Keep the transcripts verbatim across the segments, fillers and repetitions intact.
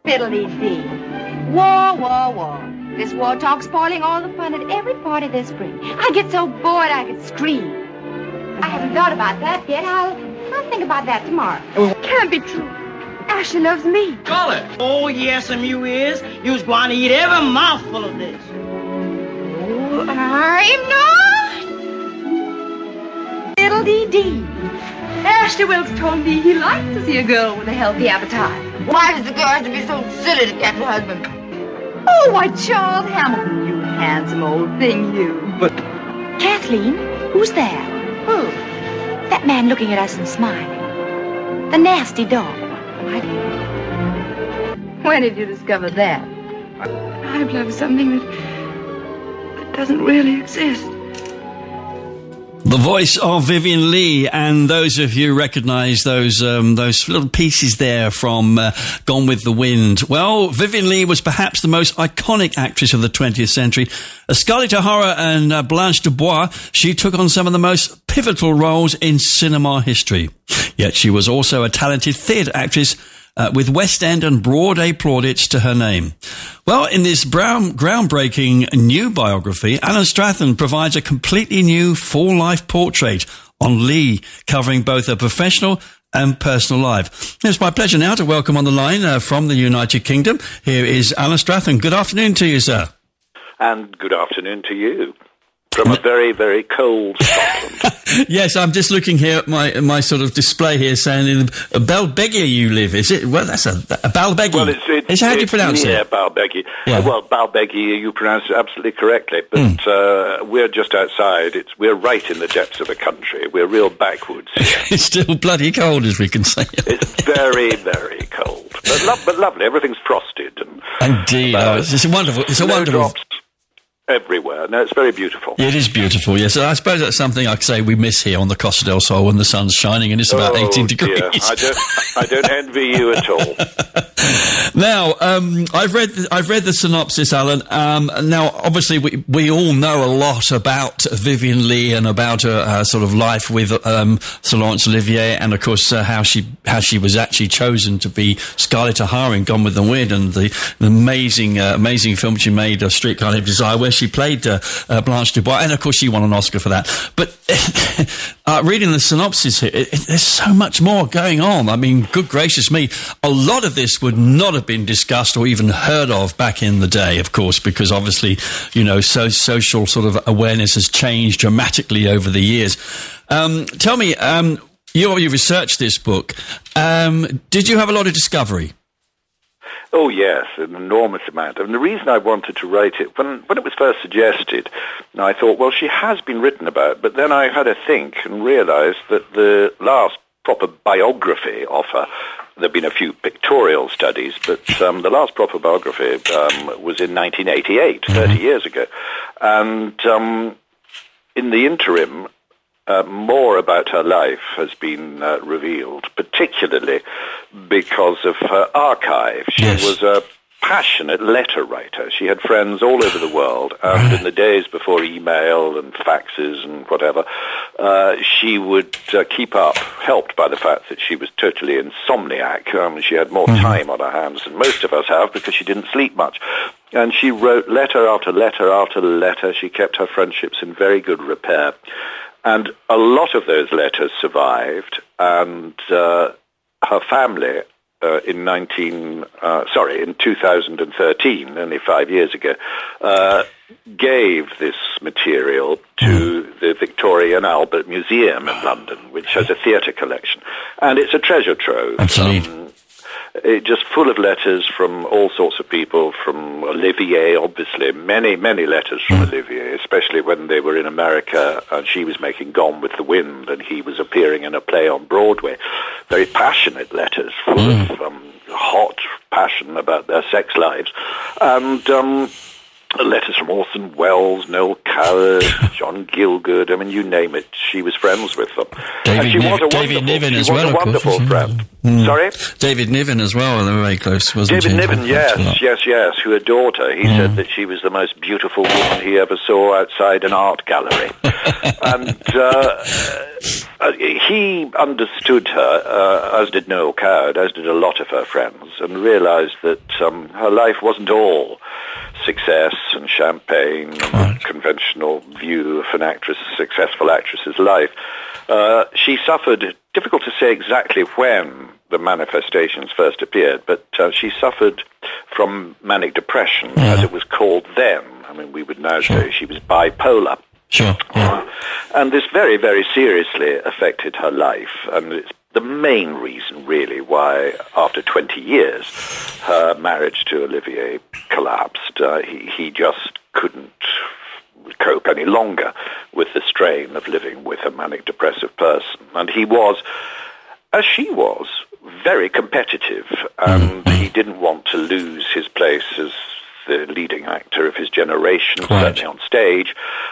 Fiddly-dee. War, war, war. This war talk spoiling all the fun at every party this spring. I get so bored I could scream. I haven't thought about that yet. I'll, I'll think about that tomorrow. Can't be true. Ashley loves me. Call it. Oh, yes, and you is. You's going to eat every mouthful of this. Oh, I'm not. Fiddle-dee-dee. Ashley Wilkes told me he liked to see a girl with a healthy appetite. Why does the girl have to be so silly to get her husband? Oh, why, Charles Hamilton, you handsome old thing, you. But... Kathleen, who's there? Who? That man looking at us and smiling. The nasty dog. I... When did you discover that? I've loved something that, that doesn't really exist. The voice of Vivien Leigh, and those of you recognise those um, those little pieces there from uh, Gone with the Wind. Well, Vivien Leigh was perhaps the most iconic actress of the twentieth century. As Scarlett O'Hara and uh, Blanche Dubois, she took on some of the most pivotal roles in cinema history. Yet she was also a talented theatre actress Uh, with West End and Broadway plaudits to her name. Well, in this brown, groundbreaking new biography, Alan Strathern provides a completely new full-life portrait on Leigh, covering both her professional and personal life. It's my pleasure now to welcome on the line uh, from the United Kingdom. Here is Alan Strathern. Good afternoon to you, sir. And good afternoon to you. From a very, very cold Scotland. Yes, I'm just looking here at my my sort of display here saying in Balbegia you live, is it? Well, that's a, a Balbegia. Well, it's, it's, it's how do you it's pronounce near it? Balbegia. Yeah. Uh, well, Balbegia, you pronounce it absolutely correctly, but mm. uh, we're just outside. It's We're right in the depths of the country. We're real backwoods here. It's still bloody cold, as we can say. It's very, very cold. But, lo- but lovely. Everything's frosted. And, Indeed. uh, oh, it's, it's a wonderful... It's a wonderful... Drops everywhere. No, it's very beautiful. It is beautiful, yes. I suppose that's something I could say we miss here on the Costa del Sol when the sun's shining and it's about oh, eighteen degrees. Dear. I don't, I don't envy you at all. Now, um, I've read the, I've read the synopsis, Alan. Um, now, obviously, we we all know a lot about Vivien Leigh and about her, her sort of life with um, Sir Laurence Olivier, and of course uh, how she how she was actually chosen to be Scarlett O'Hara in Gone with the Wind, and the, the amazing uh, amazing film she made, A Streetcar Named Desire, where she played uh, uh, Blanche Dubois, and of course she won an Oscar for that. But uh, reading the synopsis here, it, it, there's so much more going on. I mean, good gracious me, a lot of this would not have been discussed or even heard of back in the day, of course, because obviously, you know, so social sort of awareness has changed dramatically over the years. Um, tell me, um, you you researched this book. Um, did you have a lot of discovery? Oh, yes, an enormous amount. And the reason I wanted to write it, when when it was first suggested, I thought, well, she has been written about, but then I had a think and realised that the last proper biography of her, there have been a few pictorial studies, but um, the last proper biography um, was in nineteen eighty-eight, mm-hmm. thirty years ago. And um, in the interim, Uh, more about her life has been uh, revealed, particularly because of her archive. She yes. was a passionate letter writer. She had friends all over the world, and right. in the days before email and faxes and whatever, uh, she would uh, keep up, helped by the fact that she was totally insomniac. Um, she had more mm-hmm. time on her hands than most of us have because she didn't sleep much. And she wrote letter after letter after letter. She kept her friendships in very good repair. And a lot of those letters survived, and uh, her family uh, in nineteen uh, sorry in two thousand thirteen, only five years ago, uh, gave this material to the Victoria and Albert Museum in London, which has a theatre collection, and it's a treasure trove. Absolutely. Um, It, just full of letters from all sorts of people, from Olivier, obviously, many, many letters from mm. Olivier, especially when they were in America and she was making Gone with the Wind and he was appearing in a play on Broadway. Very passionate letters, full mm. of um, hot passion about their sex lives. And um, letters from Orson Welles, Noel Coward, John Gielgud, I mean, you name it, she was friends with them. David, and she Niv- was a David Niven she as was well, a of wonderful course. friend. Mm. Sorry? David Niven as well, they were very close, wasn't David he? Niven, yes, yes, yes, who adored her. He mm. said that she was the most beautiful woman he ever saw outside an art gallery. and uh, uh, he understood her, uh, as did Noel Coward, as did a lot of her friends, and realised that um, her life wasn't all success and champagne and Right. a conventional view of an actress, successful actress's life. Uh, she suffered, difficult to say exactly when the manifestations first appeared, but uh, she suffered from manic depression, Yeah. as it was called then. I mean, we would now Sure. say she was bipolar. Sure. Yeah. And this very, very seriously affected her life, and it's the main reason, really, why, after twenty years, her marriage to Olivier collapsed. Uh, he, he just couldn't cope any longer with the strain of living with a manic depressive person. And he was, as she was, very competitive, and Mm-hmm. he didn't want to lose his place as the leading actor of his generation, Quite. certainly on stage,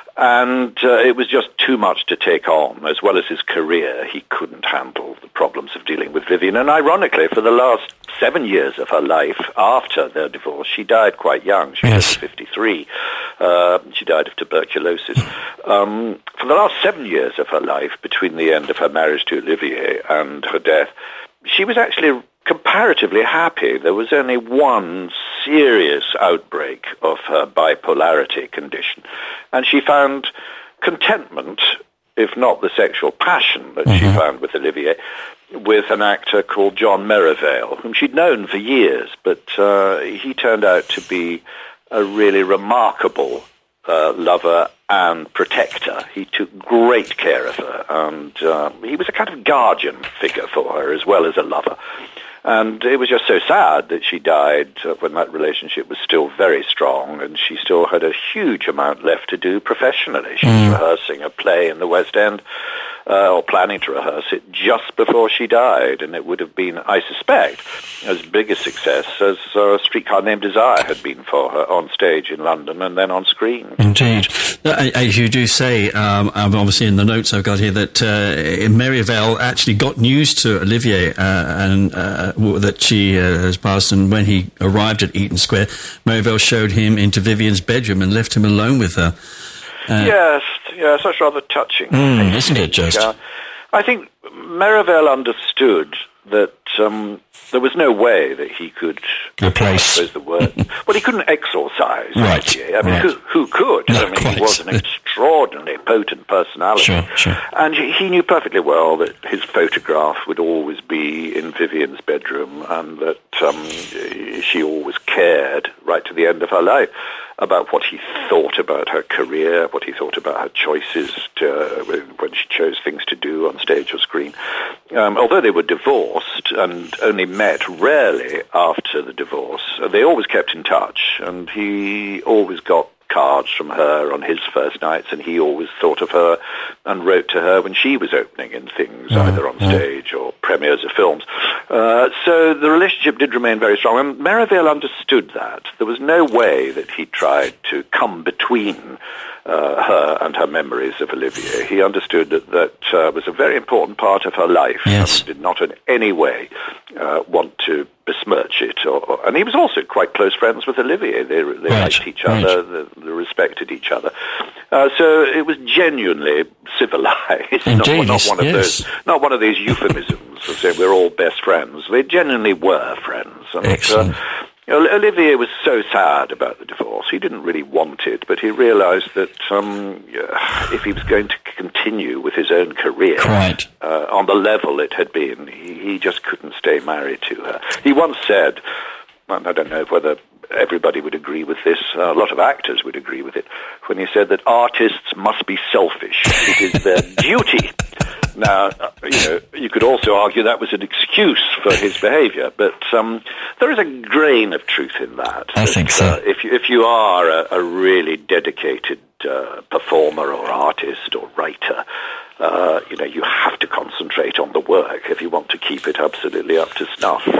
and uh, it was just too much to take on. As well as his career, he couldn't handle the problems of dealing with Vivian, and ironically, for the last seven years of her life after their divorce, she died quite young. She Yes. was fifty-three. Uh, she died of tuberculosis. Um, for the last seven years of her life, between the end of her marriage to Olivier and her death, she was actually comparatively happy. There was only one serious outbreak of her bipolarity condition, and she found contentment, if not the sexual passion that she found with Olivier, with an actor called John Merivale, whom she'd known for years, but uh, he turned out to be a really remarkable uh, lover and protector. He took great care of her, and uh, he was a kind of guardian figure for her as well as a lover. And it was just so sad that she died uh, when that relationship was still very strong, and she still had a huge amount left to do professionally. She was rehearsing a play in the West End, uh, or planning to rehearse it, just before she died, and it would have been, I suspect, as big a success as uh, Streetcar Named Desire had been for her on stage in London and then on screen. Indeed. Uh, As you do say, um, um, obviously in the notes I've got here, that uh, Merivale actually got news to Olivier uh, and uh, w- that she uh, has passed, and when he arrived at Eaton Square, Merivale showed him into Vivian's bedroom and left him alone with her. Uh, yes, yes, that's rather touching. Mm, isn't it just? Uh, I think Merivale understood that um, there was no way that he could Replace. I suppose the word. Well, he couldn't exorcise. Right, Olivier. I mean, right. who, who could? No, I mean, quite. he was an extraordinarily potent personality. Sure, sure. And he, he knew perfectly well that his photograph would always be in Vivian's bedroom, and that um, she always cared right to the end of her life about what he thought about her career, what he thought about her choices to, when she chose things to do on stage or screen. Um, although they were divorced and only met rarely after the divorce, they always kept in touch, and he always got cards from her on his first nights, and he always thought of her and wrote to her when she was opening in things, Mm, either on stage or premieres of films. Uh, so the relationship did remain very strong, and Merivale understood that. There was no way that he tried to come between uh, her and her memories of Olivier. He understood that that uh, was a very important part of her life, Yes. and did not in any way uh, want to besmirch it. Or, or, and he was also quite close friends with Olivier. They, they Right, liked each right. other, they, they respected each other. Uh, so it was genuinely civilized. Indeed, not, not one of yes. those, not one of these euphemisms of saying we're all best friends. They genuinely were friends. And, Excellent. Uh, Olivier was so sad about the divorce. He didn't really want it, but he realized that um, if he was going to continue with his own career Quite. uh, on the level it had been, he, he just couldn't stay married to her. He once said, and I don't know whether everybody would agree with this, uh, a lot of actors would agree with it, when he said that artists must be selfish. It is their duty. Now, uh, you know, you could also argue that was an excuse for his behavior, but um, there is a grain of truth in that. I that, think so. Uh, if, you, if you are a, a really dedicated uh, performer or artist or writer, uh, you know, you have to concentrate on the work if you want to keep it absolutely up to snuff.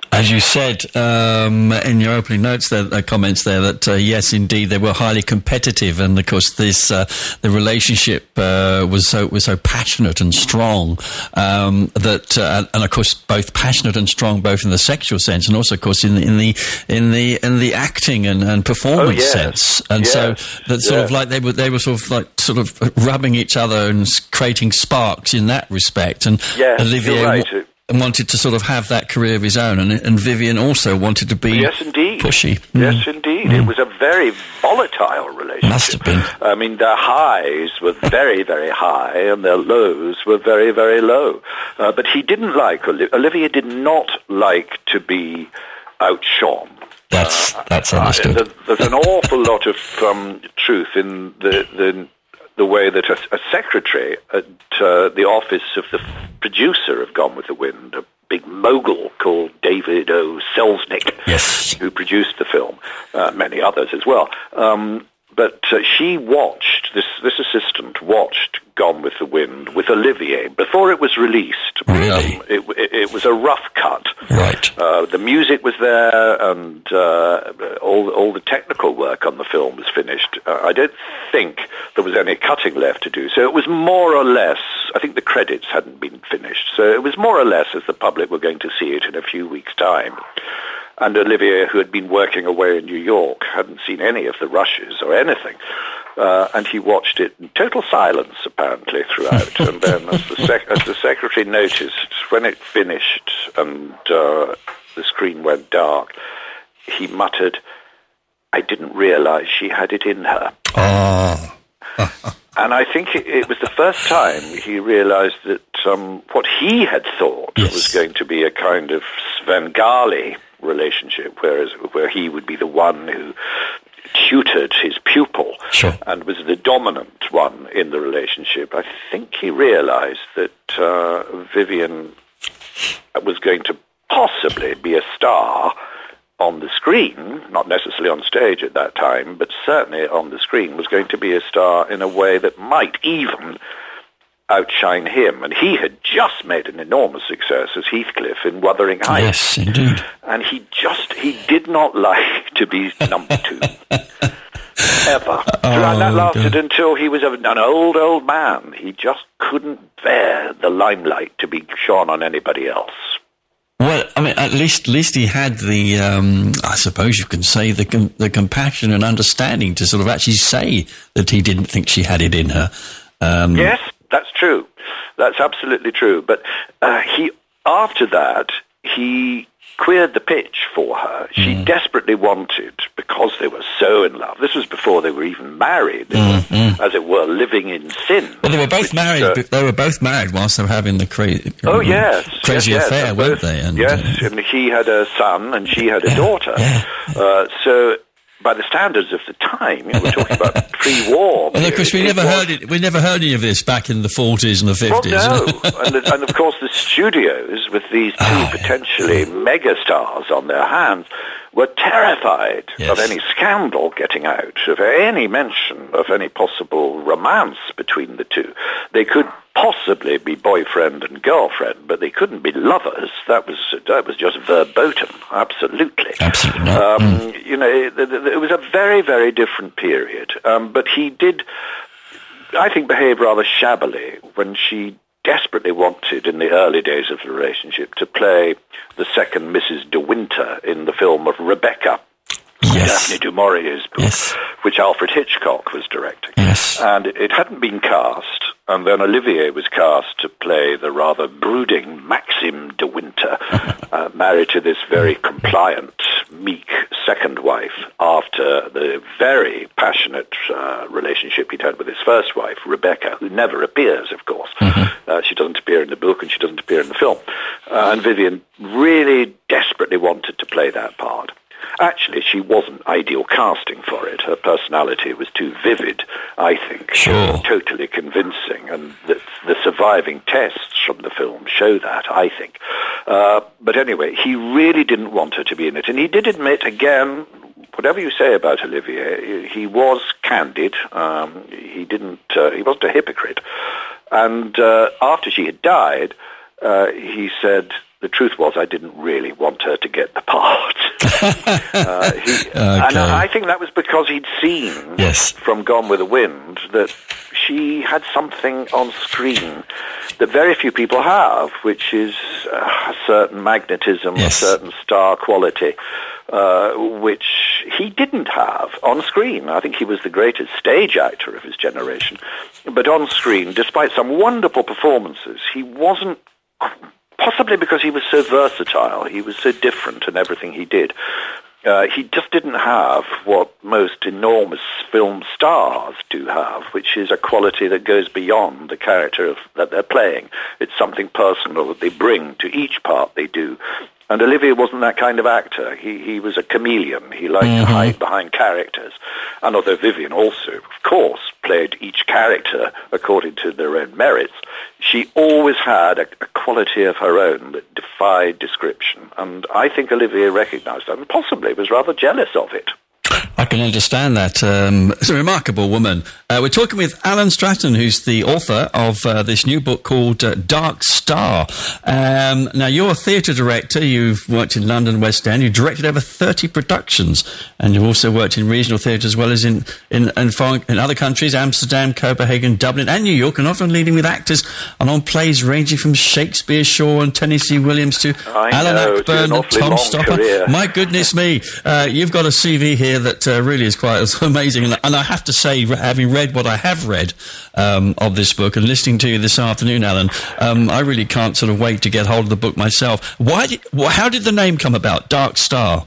As you said um, in your opening notes, there, uh, comments there, that uh, yes, indeed, they were highly competitive, and of course, this uh, the relationship uh, was so was so passionate and strong um, that, uh, and of course, both passionate and strong, both in the sexual sense, and also, of course, in the in the in the in the acting and, and performance oh, yes. sense. And yes. so that sort yes. of like they were they were sort of like sort of rubbing each other and creating sparks in that respect. And yes, Olivier. You're right. And wanted to sort of have that career of his own, and, and Vivian also wanted to be yes, indeed. pushy. Yes, mm. indeed. Mm. It was a very volatile relationship. Must have been. I mean, their highs were very, very high, and their lows were very, very low. Uh, but he didn't like, Olivier did not like to be outshone. That's uh, that's understood. Uh, there's an awful lot of um, truth in the... the the way that a, a secretary at uh, the office of the producer of Gone with the Wind, a big mogul called David O. Selznick, yes. who produced the film, uh, many others as well. Um, but uh, she watched, this, this assistant watched Gone with the Wind with Olivier before it was released. Really? Um, it, it, it was a rough cut. Right. Uh, the music was there, and uh, all, all the technical work on the film was finished. Uh, I don't think there was any cutting left to do. So it was more or less, I think the credits hadn't been finished, so it was more or less as the public were going to see it in a few weeks' time. And Olivier, who had been working away in New York, hadn't seen any of the rushes or anything. Uh, and he watched it in total silence, apparently, throughout. And then, as the, sec- as the secretary noticed, when it finished and uh, the screen went dark, he muttered, "I didn't realize she had it in her." Oh. And I think it, it was the first time he realized that um, what he had thought yes. was going to be a kind of Svengali relationship, whereas where he would be the one who tutored his pupil sure. and was the dominant one in the relationship. I think he realized that uh, Vivian was going to possibly be a star on the screen, not necessarily on stage at that time, but certainly on the screen, was going to be a star in a way that might even outshine him. And he had just made an enormous success as Heathcliff in Wuthering Heights. Yes, indeed. And he just, he did not like to be number two. Ever. Oh, and that lasted God. until he was an old, old man. He just couldn't bear the limelight to be shone on anybody else. Well, I mean, at least, at least he had the, um, I suppose you can say, the com- the compassion and understanding to sort of actually say that he didn't think she had it in her. Um, yes, that's true. That's absolutely true. But uh, he, after that, he queered the pitch for her. She mm. desperately wanted, because they were so in love. This was before they were even married. They mm, were, mm. as it were, living in sin. Well, they were both which, married. uh, they were both married whilst they were having the cra- oh yes, crazy yes, affair, yes. weren't both, they? And, yes, uh, and he had a son and she had a yeah, daughter. Yeah. Uh, so. By the standards of the time, you know, we're talking about pre-war. And of course, we it never was, heard it. We never heard any of this back in the forties and the fifties. Well, no, and, and of course, the studios with these two oh, potentially yeah. megastars on their hands were terrified yes. of any scandal getting out, of any mention of any possible romance between the two. They could possibly be boyfriend and girlfriend, but they couldn't be lovers. That was that was just verboten, absolutely. Absolutely not. Um, mm. You know, it, it, it was a very, very different period. Um, but he did, I think, behave rather shabbily when she desperately wanted, in the early days of the relationship, to play the second Missus De Winter in the film of Rebecca. Yes. Daphne du Maurier's book, yes. which Alfred Hitchcock was directing. Yes. And it hadn't been cast, and then Olivier was cast to play the rather brooding Maxime de Winter, uh, married to this very compliant, meek second wife after the very passionate uh, relationship he'd had with his first wife, Rebecca, who never appears, of course. Mm-hmm. Uh, she doesn't appear in the book and she doesn't appear in the film. Uh, and Vivian really desperately wanted to play that part. Actually, she wasn't ideal casting for it. Her personality was too vivid, I think. Sure. Totally convincing, and the, the surviving tests from the film show that, I think. Uh, but anyway, he really didn't want her to be in it. And he did admit, again, whatever you say about Olivier, he was candid. Um, he didn't. Uh, he wasn't a hypocrite. And uh, after she had died, uh, he said, the truth was I didn't really want her to get the part. uh, he, okay. And I think that was because he'd seen yes. from Gone with the Wind that she had something on screen that very few people have, which is uh, a certain magnetism, yes. a certain star quality, uh, which he didn't have on screen. I think he was the greatest stage actor of his generation. But on screen, despite some wonderful performances, he wasn't, possibly because he was so versatile, he was so different in everything he did. Uh, he just didn't have what most enormous film stars do have, which is a quality that goes beyond the character of, that they're playing. It's something personal that they bring to each part they do. And Olivier wasn't that kind of actor. He he was a chameleon. He liked mm-hmm. to hide behind characters. And although Vivian also, of course, played each character according to their own merits, she always had a, a quality of her own that defied description. And I think Olivier recognized that and possibly was rather jealous of it. I can understand that. Um, it's a remarkable woman. Uh, we're talking with Alan Stratton, who's the author of uh, this new book called uh, Dark Star. Um, now, you're a theatre director. You've worked in London, West End. You've directed over thirty productions, and you've also worked in regional theatre as well as in in, in, foreign, in other countries, Amsterdam, Copenhagen, Dublin, and New York, and often leading with actors and on plays ranging from Shakespeare, Shaw, and Tennessee Williams to I Alan know, Ayckbourn and Tom Stopper. Career. My goodness me, uh, you've got a C V here that uh, really is quite amazing. And, and I have to say, having read what I have read um, of this book and listening to you this afternoon, Alan, um, I really can't sort of wait to get hold of the book myself. Why? Did, well, how did the name come about, Dark Star?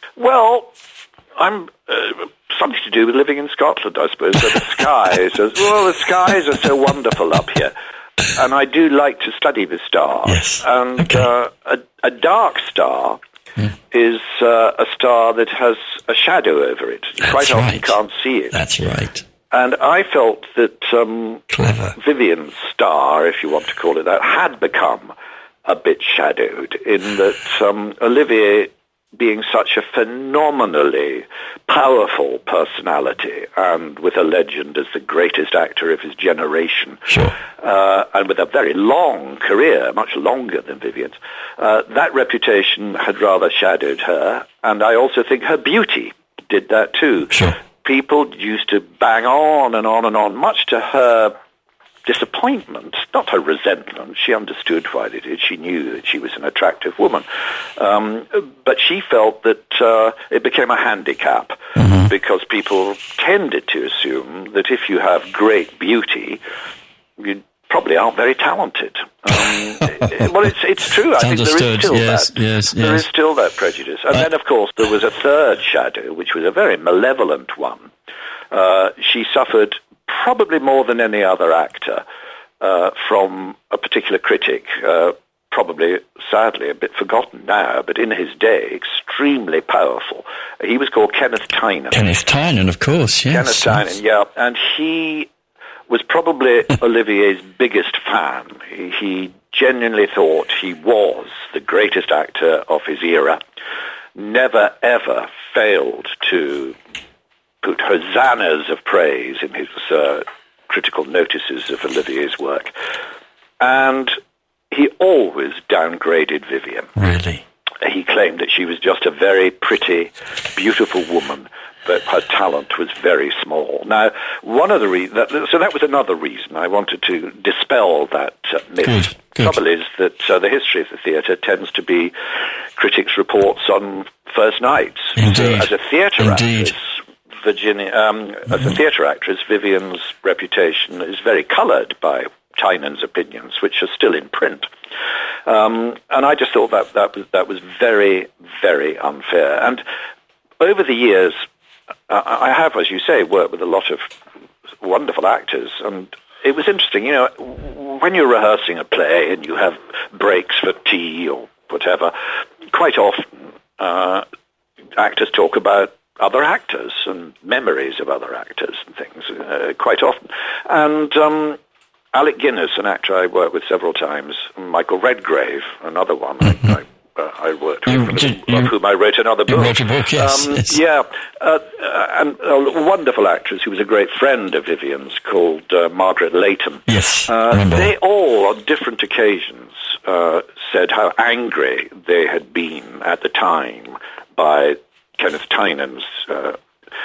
Well, I'm uh, something to do with living in Scotland, I suppose. So the skies, are, well, the skies are so wonderful up here. And I do like to study the stars. Yes. And okay. uh, a, a dark star yeah. is uh, a star that has a shadow over it. That's Quite often right. you can't see it. That's right. And I felt that um, Clever. Vivian's star, if you want to call it that, had become a bit shadowed in that um, Olivier, being such a phenomenally powerful personality and with a legend as the greatest actor of his generation, sure. uh, and with a very long career, much longer than Vivian's, uh, that reputation had rather shadowed her, and I also think her beauty did that too. Sure. People used to bang on and on and on, much to her disappointment, not her resentment. She understood why they did. She knew that she was an attractive woman. Um, but she felt that uh, it became a handicap mm-hmm. because people tended to assume that if you have great beauty, you probably aren't very talented. Um, well, it's it's true. I think there is still yes, that. Yes, there yes. is still that prejudice. And uh, then, of course, there was a third shadow, which was a very malevolent one. Uh, she suffered probably more than any other actor uh, from a particular critic, uh, probably, sadly, a bit forgotten now, but in his day, extremely powerful. He was called Kenneth Tynan. Kenneth Tynan, of course, yes. Kenneth Tynan, yeah. And he was probably Olivier's biggest fan. He, he genuinely thought he was the greatest actor of his era. Never, ever failed to put hosannas of praise in his uh, critical notices of Olivier's work. And he always downgraded Vivian. Really? He claimed that she was just a very pretty, beautiful woman, but her talent was very small. Now, one of the reasons, so that was another reason I wanted to dispel that uh, myth. Good, good. The trouble is that uh, the history of the theatre tends to be critics' reports on first nights. Indeed. So as a theatre Indeed. actress, Virginia, um, as a theatre actress, Vivian's reputation is very coloured by Tynan's opinions, which are still in print. Um, and I just thought that that was, that was very, very unfair. And over the years, I have, as you say, worked with a lot of wonderful actors, and it was interesting, you know, when you're rehearsing a play and you have breaks for tea or whatever, quite often uh, actors talk about other actors and memories of other actors and things, uh, quite often. And um, Alec Guinness, an actor I worked with several times, and Michael Redgrave, another one mm-hmm. I, I Uh, I worked with, you, did, you, of whom I wrote another book. You wrote a book, yes. Um, yes. Yeah, uh, uh, and a wonderful actress who was a great friend of Vivian's called uh, Margaret Leighton. Yes, uh, They all, on different occasions, uh, said how angry they had been at the time by Kenneth Tynan's uh,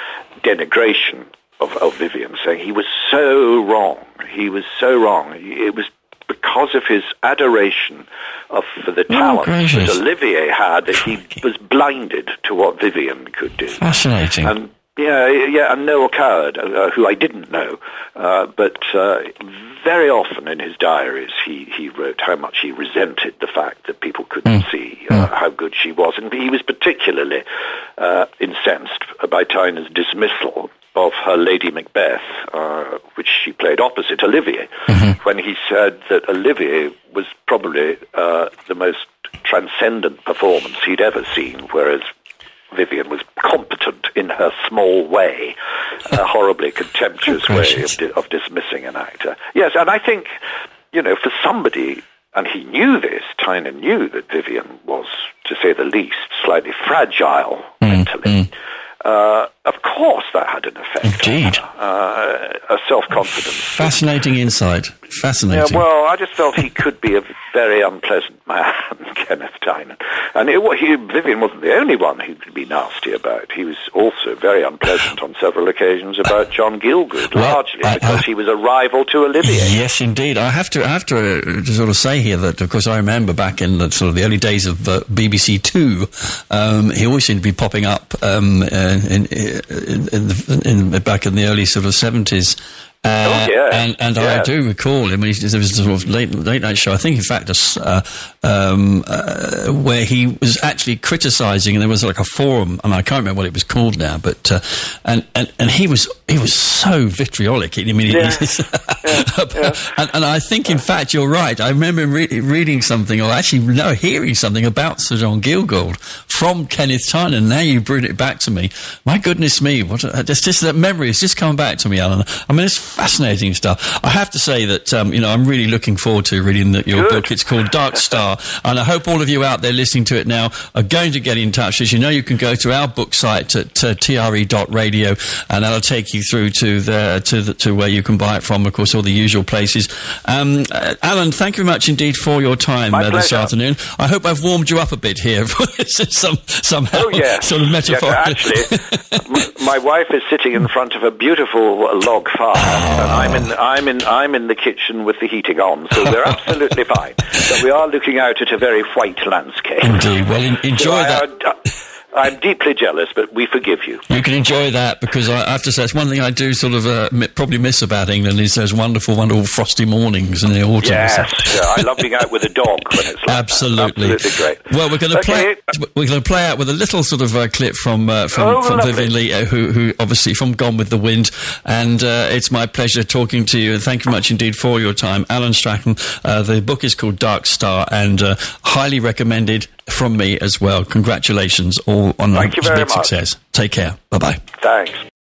denigration of, of Vivian, saying he was so wrong. He was so wrong. It was because of his adoration of for the talent oh, that Olivier had that he was blinded to what Vivian could do. Fascinating. And yeah, yeah, and Noel Coward, uh, who I didn't know, uh, but uh, very often in his diaries he, he wrote how much he resented the fact that people couldn't mm. see uh, mm. how good she was. And he was particularly uh, incensed by Tynan's dismissal of her Lady Macbeth, uh, which she played opposite Olivier, mm-hmm. when he said that Olivier was probably uh, the most transcendent performance he'd ever seen, whereas Vivian was competent in her small way, a horribly contemptuous way of, di- of dismissing an actor. Yes, and I think, you know, for somebody, and he knew this, Tynan knew that Vivian was, to say the least, slightly fragile mm, mentally. Mm. Uh, of course that had an effect Indeed. on her. Uh, a self-confidence. Fascinating insight. Fascinating. Yeah, well, I just felt he could be a very unpleasant man, Kenneth Tynan. And it, he, Vivian wasn't the only one he could be nasty about. He was also very unpleasant on several occasions about John Gielgud, well, largely I, because I, he was a rival to Olivier. Yes, indeed. I have to I have to, uh, to sort of say here that, of course, I remember back in the, sort of the early days of uh, B B C Two, um, he always seemed to be popping up um, uh, in, in, in, in, in, back in the early sort of seventies. Uh, oh, yeah. And, and yeah. I do recall him. There was a sort of late late night show. I think, in fact, uh, um, uh, where he was actually criticising, and there was like a forum, and I can't remember what it was called now. But uh, and, and and he was he was so vitriolic. I mean, yeah. yeah, yeah. And, and I think, in fact, you're right. I remember re- reading something, or actually no, hearing something about Sir John Gielgud from Kenneth Tynan. Now you bring it back to me. My goodness me, what a, it's just that memory has just come back to me, Alan. I mean, it's fascinating stuff. I have to say that, um, you know, I'm really looking forward to reading the, your Good. book. It's called Dark Star, and I hope all of you out there listening to it now are going to get in touch. As you know, you can go to our book site at uh, T R E dot radio, and that'll take you through to the to the, to where you can buy it from. Of course, all the usual places. Um, uh, Alan, thank you very much indeed for your time uh, this afternoon. I hope I've warmed you up a bit here, some somehow, oh, yeah. sort of metaphorically. Yes, actually, my wife is sitting in front of a beautiful log fire. Oh. And I'm in, I'm in, I'm in the kitchen with the heating on, so we're absolutely fine. But we are looking out at a very white landscape. Indeed. Well, in, enjoy so that. I, I, I'm deeply jealous, but we forgive you. You can enjoy that, because I have to say, it's one thing I do sort of uh, m- probably miss about England is those wonderful, wonderful frosty mornings in the autumn. Yes, uh, I love being out with a dog when it's like absolutely. That. Absolutely great. Well, we're going to okay. play. We're going to play out with a little sort of uh, clip from uh, from, oh, from lovely. Vivian Leigh, uh, who, who obviously from Gone with the Wind, and uh, it's my pleasure talking to you. And thank you much indeed for your time, Alan Stratton. Uh, the book is called Dark Star, and uh, highly recommended from me as well. Congratulations all on Thank you very big much. success. Take care. Bye bye. Thanks.